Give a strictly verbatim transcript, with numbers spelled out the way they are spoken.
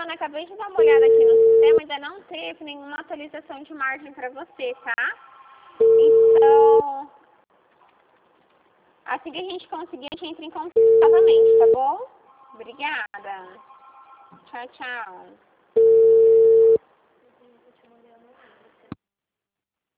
Ana, acabei de dar uma olhada aqui no sistema, ainda não teve nenhuma atualização de margem para você, tá? Então, assim que a gente conseguir, a gente entra em contato novamente, tá bom? Obrigada. Tchau, tchau.